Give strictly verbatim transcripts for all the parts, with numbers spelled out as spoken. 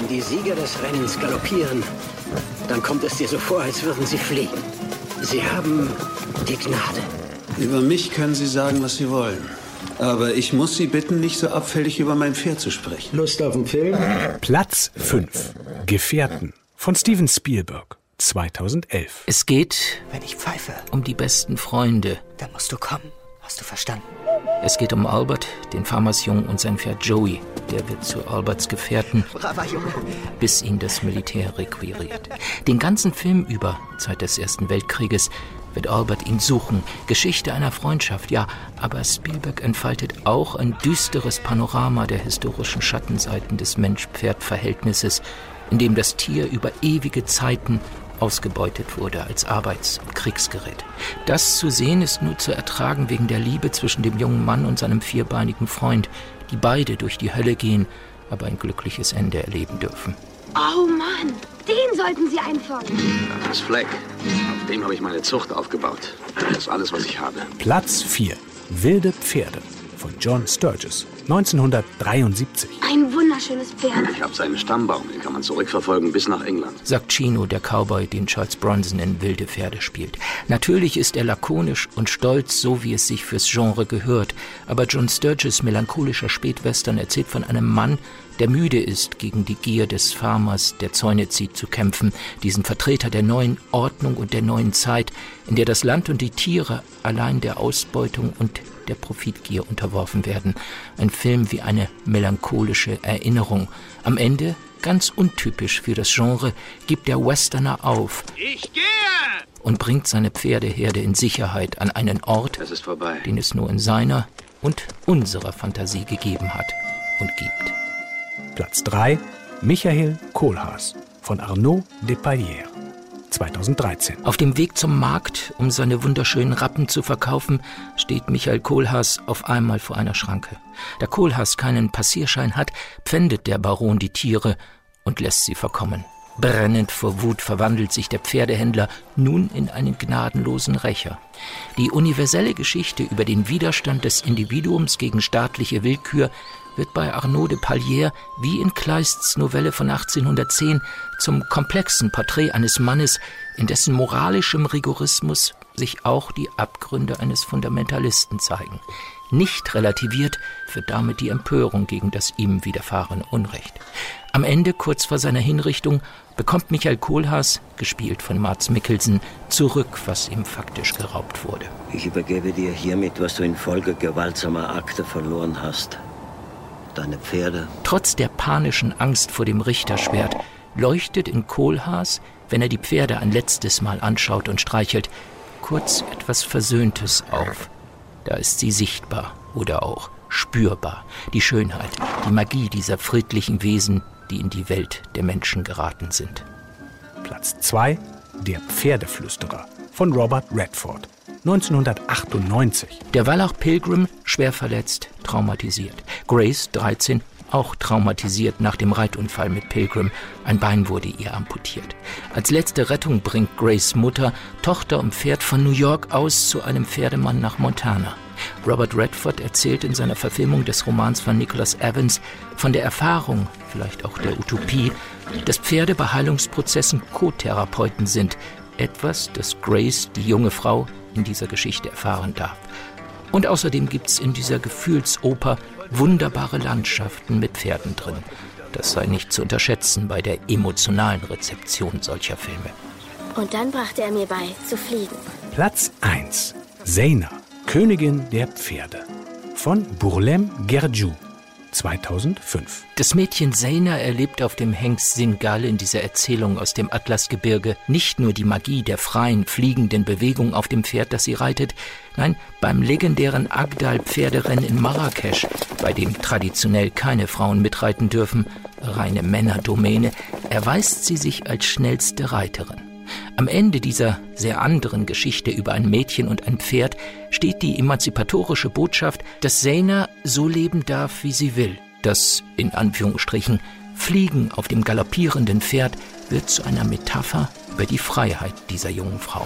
die Sieger des Rennens galoppieren, dann kommt es dir so vor, als würden sie fliegen. Sie haben die Gnade. Über mich können Sie sagen, was Sie wollen. Aber ich muss Sie bitten, nicht so abfällig über mein Pferd zu sprechen. Lust auf den Film? Platz fünf. Gefährten von Steven Spielberg, zweitausendelf. Es geht, wenn ich pfeife, um die besten Freunde. Dann musst du kommen. Hast du verstanden? Es geht um Albert, den Farmersjungen und sein Pferd Joey. Der wird zu Alberts Gefährten, braver Junge, bis ihn das Militär requiriert. Den ganzen Film über, Zeit des Ersten Weltkrieges, wird Albert ihn suchen. Geschichte einer Freundschaft, ja, aber Spielberg entfaltet auch ein düsteres Panorama der historischen Schattenseiten des Mensch-Pferd-Verhältnisses, in dem das Tier über ewige Zeiten ausgebeutet wurde als Arbeits- und Kriegsgerät. Das zu sehen ist nur zu ertragen wegen der Liebe zwischen dem jungen Mann und seinem vierbeinigen Freund, die beide durch die Hölle gehen, aber ein glückliches Ende erleben dürfen. Oh Mann, den sollten Sie einfangen. Das ist Fleck. Auf dem habe ich meine Zucht aufgebaut. Das ist alles, was ich habe. Platz vier. Wilde Pferde von John Sturges, neunzehnhundertdreiundsiebzig. Ein wunderschönes Pferd. Ich habe seinen Stammbaum, den kann man zurückverfolgen bis nach England. Sagt Chino, der Cowboy, den Charles Bronson in Wilde Pferde spielt. Natürlich ist er lakonisch und stolz, so wie es sich fürs Genre gehört. Aber John Sturges melancholischer Spätwestern erzählt von einem Mann, der müde ist, gegen die Gier des Farmers, der Zäune zieht, zu kämpfen. Diesen Vertreter der neuen Ordnung und der neuen Zeit, in der das Land und die Tiere allein der Ausbeutung und der Profitgier unterworfen werden. Ein Film wie eine melancholische Erinnerung. Am Ende, ganz untypisch für das Genre, gibt der Westerner auf. Ich gehe! Und bringt seine Pferdeherde in Sicherheit an einen Ort, es ist vorbei, den es nur in seiner und unserer Fantasie gegeben hat und gibt. Platz drei. Michael Kohlhaas von Arnaud Despalières, zweitausenddreizehn. Auf dem Weg zum Markt, um seine wunderschönen Rappen zu verkaufen, steht Michael Kohlhaas auf einmal vor einer Schranke. Da Kohlhaas keinen Passierschein hat, pfändet der Baron die Tiere und lässt sie verkommen. Brennend vor Wut verwandelt sich der Pferdehändler nun in einen gnadenlosen Rächer. Die universelle Geschichte über den Widerstand des Individuums gegen staatliche Willkür wird bei Arnaud Despalières wie in Kleists Novelle von achtzehnhundertzehn zum komplexen Porträt eines Mannes, in dessen moralischem Rigorismus sich auch die Abgründe eines Fundamentalisten zeigen. Nicht relativiert wird damit die Empörung gegen das ihm widerfahrene Unrecht. Am Ende, kurz vor seiner Hinrichtung, bekommt Michael Kohlhaas, gespielt von Mads Mikkelsen, zurück, was ihm faktisch geraubt wurde. Ich übergebe dir hiermit, was du infolge gewaltsamer Akte verloren hast. Deine Pferde. Trotz der panischen Angst vor dem Richterschwert leuchtet in Kohlhaas, wenn er die Pferde ein letztes Mal anschaut und streichelt, kurz etwas Versöhntes auf. Da ist sie sichtbar oder auch spürbar. Die Schönheit, die Magie dieser friedlichen Wesen, die in die Welt der Menschen geraten sind. Platz zwei. Der Pferdeflüsterer von Robert Redford, neunzehnhundertachtundneunzig. Derweil auch Pilgrim, schwer verletzt, traumatisiert. Grace, dreizehn, auch traumatisiert nach dem Reitunfall mit Pilgrim. Ein Bein wurde ihr amputiert. Als letzte Rettung bringt Grace Mutter Tochter und Pferd von New York aus zu einem Pferdemann nach Montana. Robert Redford erzählt in seiner Verfilmung des Romans von Nicholas Evans von der Erfahrung, vielleicht auch der Utopie, dass Pferde bei Heilungsprozessen Co-Therapeuten sind. Etwas, das Grace, die junge Frau, in dieser Geschichte erfahren darf. Und außerdem gibt's in dieser Gefühlsoper wunderbare Landschaften mit Pferden drin. Das sei nicht zu unterschätzen bei der emotionalen Rezeption solcher Filme. Und dann brachte er mir bei, zu fliegen. Platz eins. Zeina, Königin der Pferde von Bourlem Gerdiou, zweitausendfünf. Das Mädchen Zeina erlebt auf dem Hengst Singal in dieser Erzählung aus dem Atlasgebirge nicht nur die Magie der freien, fliegenden Bewegung auf dem Pferd, das sie reitet, nein, beim legendären Agdal-Pferderennen in Marrakesch, bei dem traditionell keine Frauen mitreiten dürfen, reine Männerdomäne, erweist sie sich als schnellste Reiterin. Am Ende dieser sehr anderen Geschichte über ein Mädchen und ein Pferd steht die emanzipatorische Botschaft, dass Zeina so leben darf, wie sie will. Das, in Anführungsstrichen, Fliegen auf dem galoppierenden Pferd wird zu einer Metapher über die Freiheit dieser jungen Frau.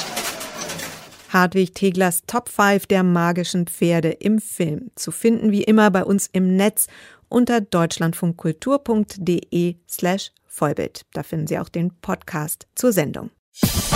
Hartwig Teglers Top fünf der magischen Pferde im Film. Zu finden wie immer bei uns im Netz unter deutschlandfunkkultur punkt de slash Vollbild. Da finden Sie auch den Podcast zur Sendung.